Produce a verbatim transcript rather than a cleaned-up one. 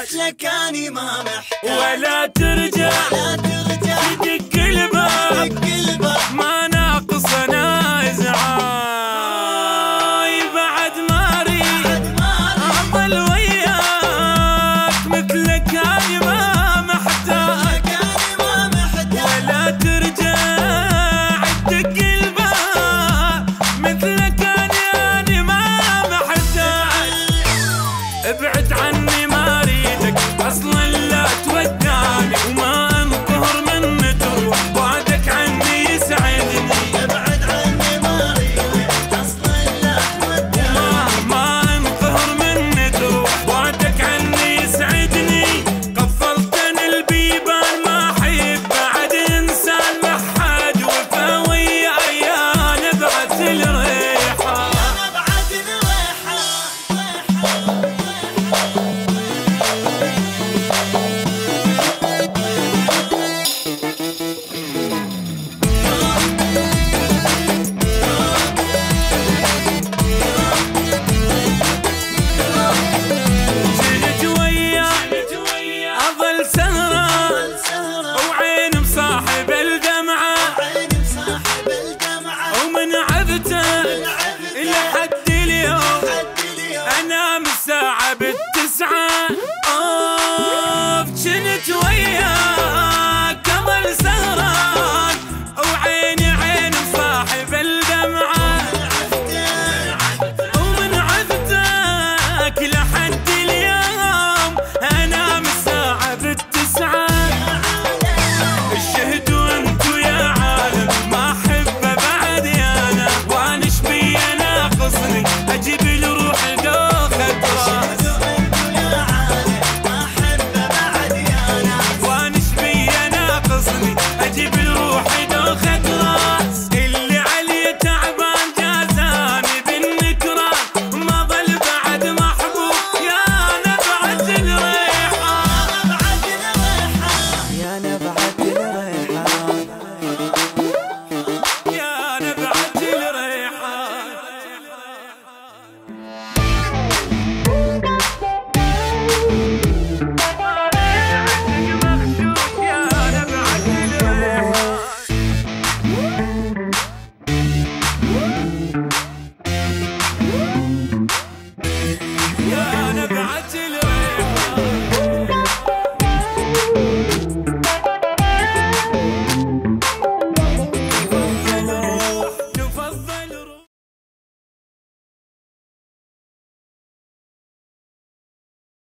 مثلك اني ما محتاج. ولا ترجع ولا ترجع تدق الباب دق الباب ما ناقصنا ازعاج. بعد ما اريد اظل وياك مثلك اني ما محتاج. ولا ترجع تدق الباب مثلك اني ما محتاج. ابعد عني ما اريدك اصلا لا تودعني، وما انقهر من تروح بعدك عني يسعدني. ابعد عني ما اريدك اصلا لا تودعني، ما انقهر من تروح بعدك عني يسعدني. قفلتني البيبان ما احب بعد انسان محد، وفا وياي انا بعت الريحه. انا بعد الريحه. جيت وياك اظل سهران وعين مصاحب الدمعه، عيني مصاحب الدمعه ومن عبته لحد اليوم حد اليوم انام الساعه بالتسعه. آه